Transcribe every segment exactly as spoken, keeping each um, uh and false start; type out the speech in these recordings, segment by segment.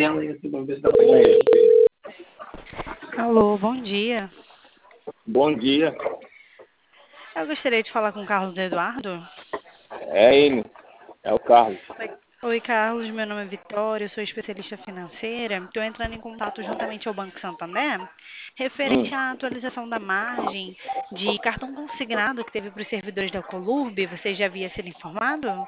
tela aí assim pra ver se dá pra pegar ele. Alô, bom dia. Bom dia. Eu gostaria de falar com o Carlos Eduardo. É ele. É o Carlos. Oi, Oi, Carlos, meu nome é Vitória, eu sou especialista financeira. Estou entrando em contato juntamente ao Banco Santander, Hum. referente à atualização da margem de cartão consignado que teve para os servidores da Colurb. Você já havia sido informado?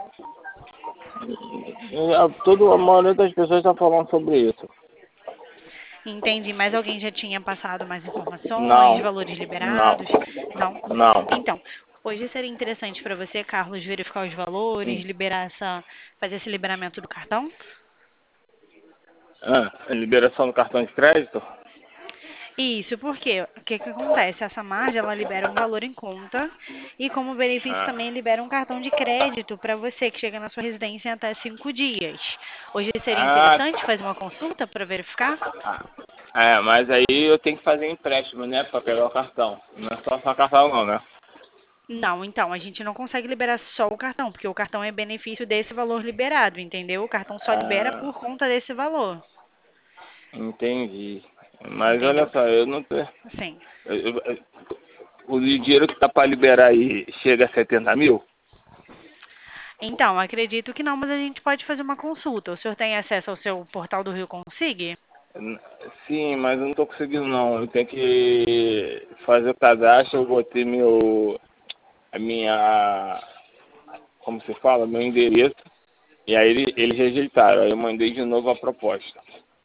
Eu- Todo, a maioria das pessoas está falando sobre isso. Entendi, mas alguém já tinha passado mais informações, Não. valores Não. liberados? Não? Não. Então, hoje seria interessante para você, Carlos, verificar os valores, Hum. liberar essa, fazer esse liberamento do cartão? Ah, liberação do cartão de crédito? Isso, porque o que que acontece? Essa margem, ela libera um valor em conta e como benefício Ah. também libera um cartão de crédito para você que chega na sua residência em até cinco dias. Hoje seria Ah, interessante fazer uma consulta para verificar? tá. É, mas aí eu tenho que fazer empréstimo, né? Pra pegar o cartão. Não é só só cartão não, né? Não, então, a gente não consegue liberar só o cartão, porque o cartão é benefício desse valor liberado, entendeu? O cartão só libera Ah, por conta desse valor, entendi. Mas olha entendeu? só, eu não tô. Sim. eu- eu- eu- o dinheiro que tá pra liberar aí chega a setenta mil? Então, acredito que não, mas a gente pode fazer uma consulta. O senhor tem acesso ao seu portal do Rio Consigue? N- Sim, mas eu não tô conseguindo não. Eu tenho que fazer o cadastro, eu botei meu. A minha. Como se fala? Meu endereço. E aí ele- eles rejeitaram. Aí eu mandei de novo a proposta.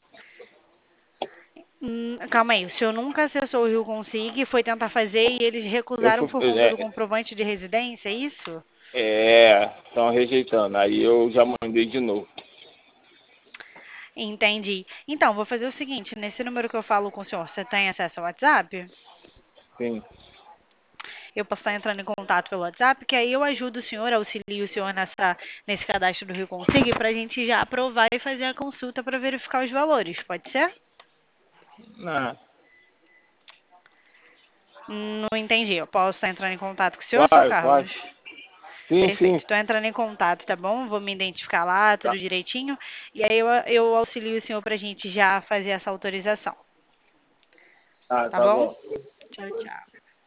Hum, calma aí, o senhor nunca acessou o Rio Consigo e foi tentar fazer e eles Eu recusaram fui. por conta do É, comprovante de residência, é isso? é, estão rejeitando. Aí eu já mandei de novo. Entendi. Então, vou fazer o seguinte, nesse número que eu falo com o senhor, você tem acesso ao WhatsApp? Sim. Eu posso estar entrando em contato pelo WhatsApp, que aí eu ajudo o senhor, auxilio o senhor nessa, nesse cadastro do Rio Consigo para a gente já aprovar e fazer a consulta para verificar os valores, pode ser? Ah, Não entendi. Eu posso estar entrando em contato com o senhor, seu pode, Carlos? pode. Sim, Perfeito. sim. Estou entrando em contato, tá bom? Vou me identificar lá, Tá, tudo direitinho. E aí eu, eu auxilio o senhor para a gente já fazer essa autorização. ah, Tá tá bom? bom. Tchau, tchau.